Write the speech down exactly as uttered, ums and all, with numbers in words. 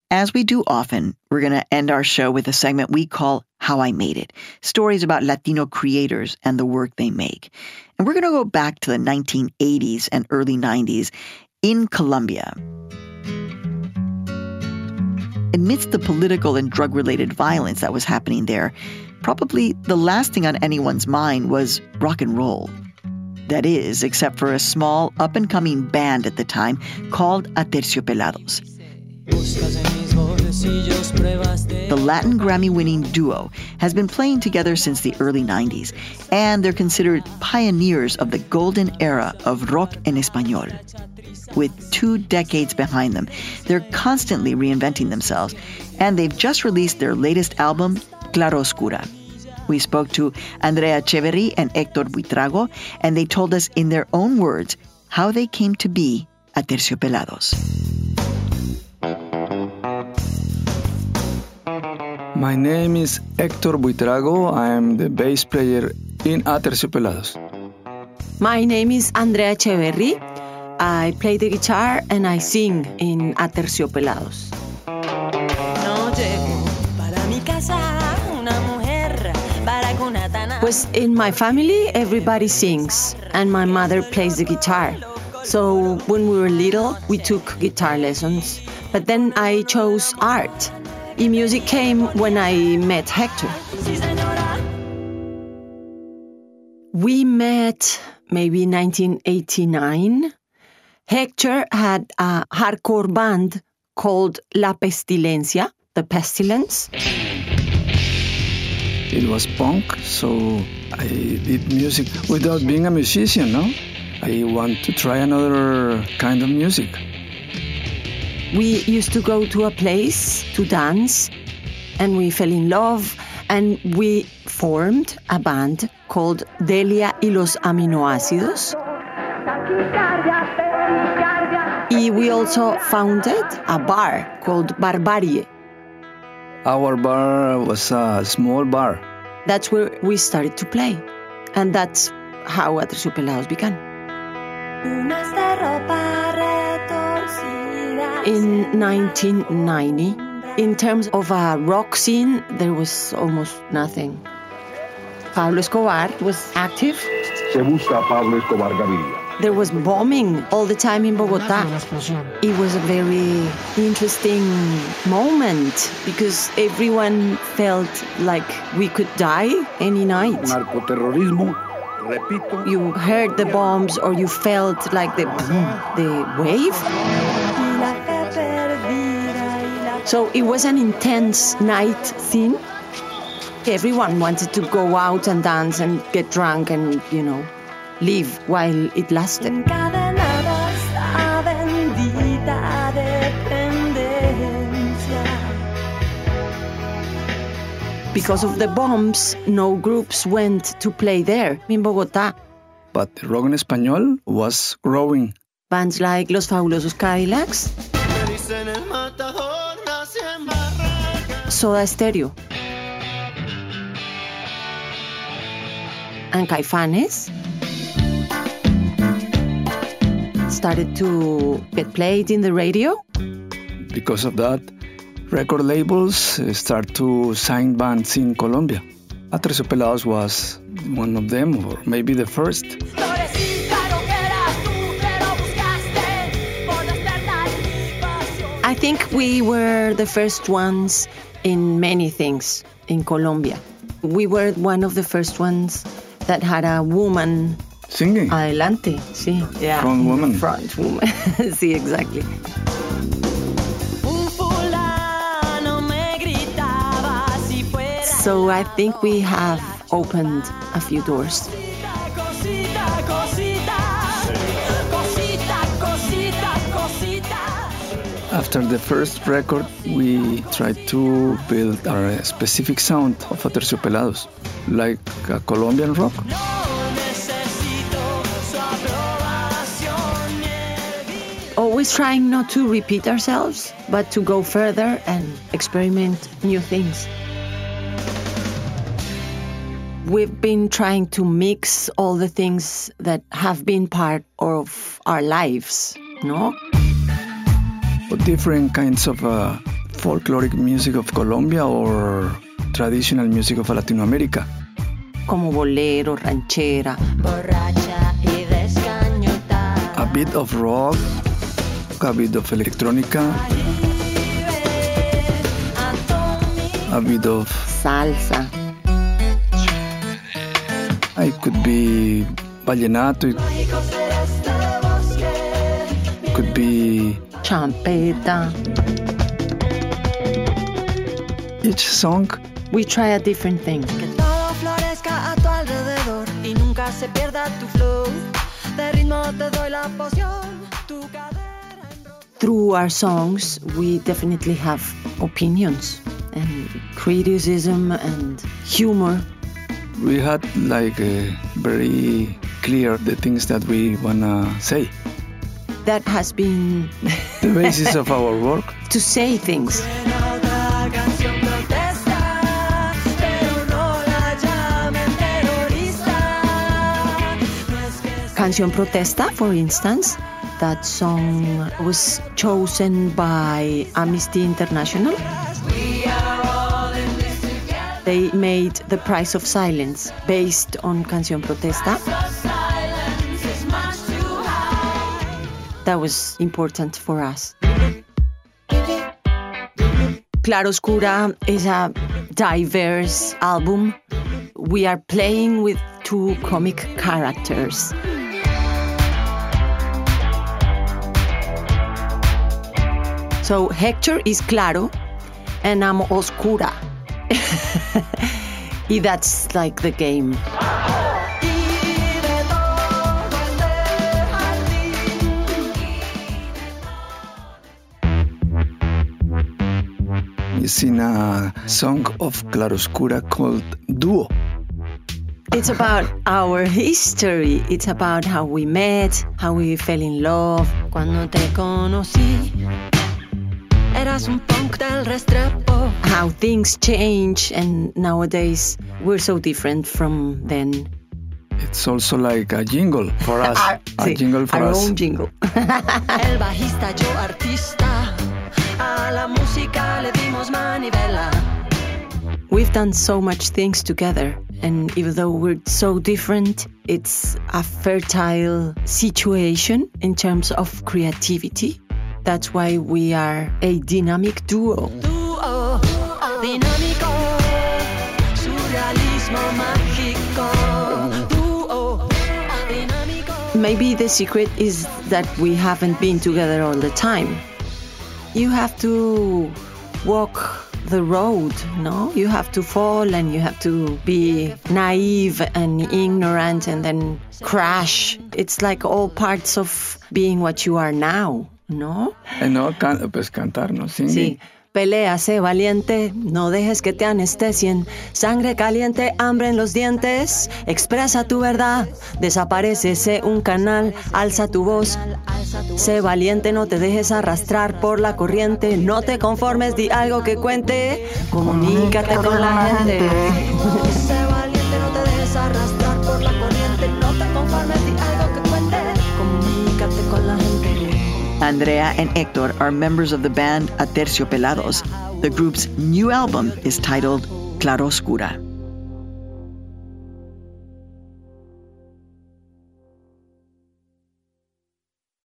As we do often, we're going to end our show with a segment we call How I Made It, stories about Latino creators and the work they make. And we're going to go back to the nineteen eighties and early nineties in Colombia. Amidst the political and drug-related violence that was happening there, probably the last thing on anyone's mind was rock and roll. That is, except for a small, up-and-coming band at the time called Aterciopelados. The Latin Grammy-winning duo has been playing together since the early nineties, and they're considered pioneers of the golden era of rock en español. With two decades behind them, they're constantly reinventing themselves, and they've just released their latest album, Claroscura. We spoke to Andrea Echeverri and Héctor Buitrago, and they told us in their own words how they came to be Aterciopelados. My name is Héctor Buitrago. I am the bass player in Aterciopelados. My name is Andrea Echeverri. I play the guitar and I sing in Aterciopelados. Pues in my family, everybody sings, and my mother plays the guitar. So when we were little, we took guitar lessons. But then I chose art. And music came when I met Hector. We met maybe nineteen eighty-nine. Hector had a hardcore band called La Pestilencia, The Pestilence. It was punk, so I did music without being a musician, no? I want to try another kind of music. We used to go to a place to dance, and we fell in love, and we formed a band called Delia y los Aminoácidos. Y we also founded a bar called Barbarie. Our bar was a small bar. That's where we started to play. And that's how Aterciopelados began. In nineteen ninety, in terms of a rock scene, there was almost nothing. Pablo Escobar was active. Se busca Pablo Escobar Gaviria. There was bombing all the time in Bogotá. It was a very interesting moment because everyone felt like we could die any night. Narcoterrorismo, repito. You heard the bombs or you felt like the the wave. So it was an intense night scene. Everyone wanted to go out and dance and get drunk and, you know, live while it lasted. Because of the bombs, no groups went to play there in Bogotá. But the rock en español was growing. Bands like Los Fabulosos Cadillacs, Soda Stereo, and Caifanes started to get played in the radio. Because of that, record labels start to sign bands in Colombia. Aterciopelados was one of them, or maybe the first. I think we were the first ones in many things in Colombia. We were one of the first ones that had a woman singing. Adelante, sí. Yeah. Front woman. Front woman. Sí, exactly. So I think we have opened a few doors. After the first record, we tried to build our specific sound of Aterciopelados, like a Colombian rock. Always trying not to repeat ourselves, but to go further and experiment new things. We've been trying to mix all the things that have been part of our lives, no? Different kinds of uh, folkloric music of Colombia or traditional music of Latin America. Como bolero, ranchera. A bit of rock, a bit of electronica, a bit of salsa. It could be vallenato, it could be champeta. Each song, we try a different thing. Through our songs, we definitely have opinions and criticism and humor. We had like uh, very clear the things that we wanna say. That has been the basis of our work. To say things. Canción Protesta, for instance, that song was chosen by Amnesty International. They made the Prize of Silence based on Canción Protesta. That was important for us. Claroscura is a diverse album. We are playing with two comic characters. So Hector is claro and I'm oscura. Y that's like the game. We sing a song of Claroscura called Duo. It's about our history. It's about how we met, how we fell in love. Cuando te conocí, eras un punk del Restrepo. How things change, and nowadays we're so different from then. It's also like a jingle for us. Our, a sí, jingle for our us. own jingle. El bajista, yo artista. A la música le dimos manivela. We've done so much things together, and even though we're so different, it's a fertile situation in terms of creativity. That's why we are a dynamic duo. Duo, dinámico, surrealismo mágico. Duo, dinámico. Maybe the secret is that we haven't been together all the time. You have to walk the road, no? You have to fall and you have to be naive and ignorant and then crash. It's like all parts of being what you are now, no? Eh, no, can, pues cantar, ¿no? Singing. Sí. Pelea, sé valiente, no dejes que te anestesien. Sangre caliente, hambre en los dientes. Expresa tu verdad, desaparece, sé un canal. Alza tu voz, sé valiente, no te dejes arrastrar por la corriente. No te conformes, di algo que cuente. Comunícate con la gente. Sé valiente, no te dejes arrastrar por la corriente. No te conformes, di algo que cuente. Comunícate con la gente. Andrea and Hector are members of the band Aterciopelados. The group's new album is titled Claroscura.